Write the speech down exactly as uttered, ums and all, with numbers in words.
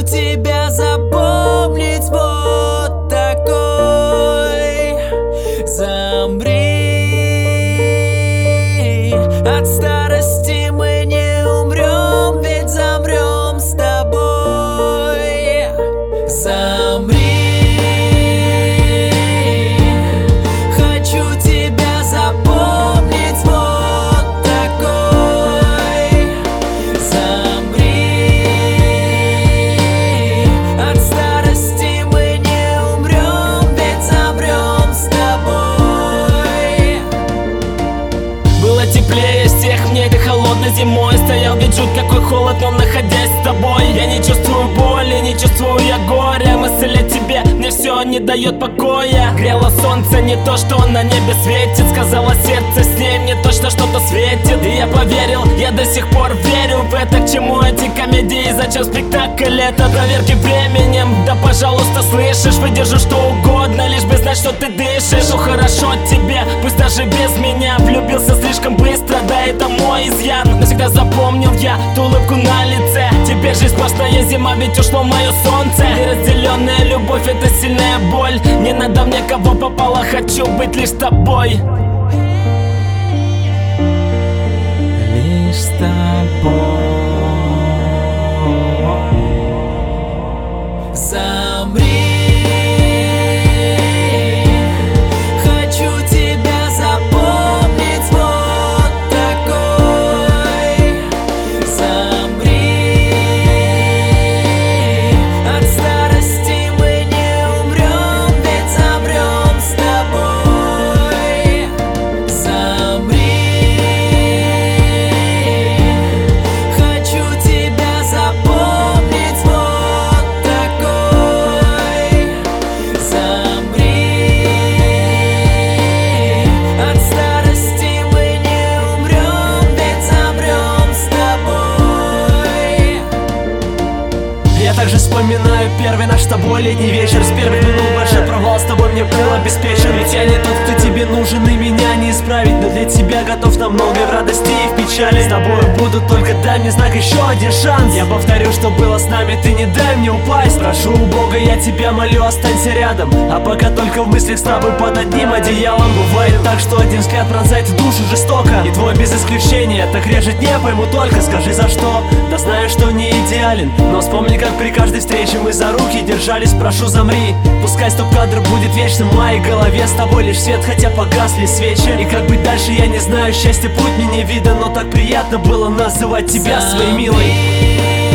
тебя запомнить вот такой. Замри, от старости мы не умрем, ведь замрем с тобой. Замри, хочу тебя запомнить вот такой. Замри, от старости мы не умрем, ведь замрем с тобой. Было теплее всех в небе холодной зимой. Стоял ведь жуть какой холод, но находясь с тобой я не чувствую боли, не чувствую я горя. Мысль о тебе мне все не дает покоя. Грело солнце, не то, что на небе светит. Сказала сердце, с ней мне точно что-то светит. И я поверил, я до сих пор верю в это. К чему эти комедии, зачем спектакль это? Проверки временем, да пожалуйста, слышишь. Выдержу что угодно, лишь бы знать, что ты дышишь. Ну хорошо тебе, пусть даже без меня. Влюбился слишком быстро, да это мой изъян. Навсегда запомнил я ту улыбку на лице. Теперь жизнь сплошная зима, ведь ушло мое солнце. Неразделенная любовь — это сильная боль. Не надо мне кого попало, хочу быть лишь тобой. Лишь с тобой. Замри, хочу тебя запомнить вот такой. Замри, от старости мы не умрем, ведь замрем с тобой. Замри, хочу тебя запомнить вот такой. Замри, от старости мы не умрем, ведь замрем с тобой. Я также вспоминаю первый наш с тобой летний вечер. С первых минут большой провал с тобой мне был обеспечен. Ведь я не тот, кто тебе нужен, и меня не исправить. Но для тебя готов на многое в радости и в печали. С тобой буду, только дай мне знак, еще один шанс. Я повторю, что было с нами, ты не дай мне упасть. Прошу у Бога, я тебя молю, останься рядом. А пока только в мыслях с тобой под одним одеялом. Бывает так, что один взгляд пронзает душу жестоко. И твой без исключения так режет, не пойму только. Скажи за что, да знаю, что не идеален. Но вспомни, как при каждой встрече мы за руки держались. Прошу, замри, пускай стоп-кадр будет вечным в моей голове. С тобой лишь свет, хотя погасли свечи. И как быть дальше, я не знаю, счастье путь мне не видно. Но так приятно было называть тебя своей милой.